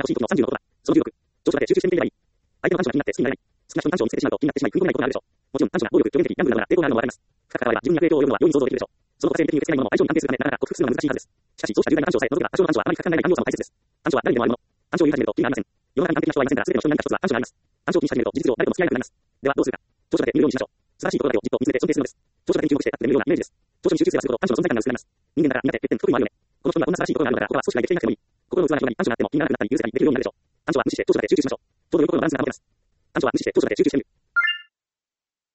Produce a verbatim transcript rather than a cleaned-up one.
欲しい時のさんじゅうのことだ。そのじゅうろく、長所だけ集中してみてみればいい。相手の短所が気になって好きになれない。好きな人に短所を見せてしまうと気になってしまい、踏み込めないことがあるでしょう。もちろん短所が暴力、病原的、ギャンブルなどが抵抗があるのはわかります。深く関われば自分に悪影響を及ぼすのは容易に想像できるでしょう。その他性的に受け付けないものも相性に関係するため、なかなか克服するのは難しいはずです。しかし、そうした有害な短所さえ除けば、多少の短所はあまり書かないない短所さも大切です。短所は誰にでもあるもの。短所を言い始めると、意味がありません。世の中に完璧な人はいませんが、全ての人に何か一つは短所があります。短所を気にし始めると、事実上誰とも付き合えなくなります。では、どうするか。長所だけ見るようにしましょう。素晴らしいところだけをじっと見つめて尊敬するのです。長所だけに注目して、高く眠るようなイメージです。長所に集中すればするほど短所の存在感が薄くなります。人間だからみんなで欠点、不得意もあるよね。この人にはこんな素晴らしいところがあるのだから、他は少しだけできていなくてもいい。心の器が広がり、短所があっても気にならなくなったり、許せたりできるようになるでしょう。短所は無視して長所だけ集中しましょう。ちょうど良い心のバランスが保てます。短所は無視して長所だけ集中してみる。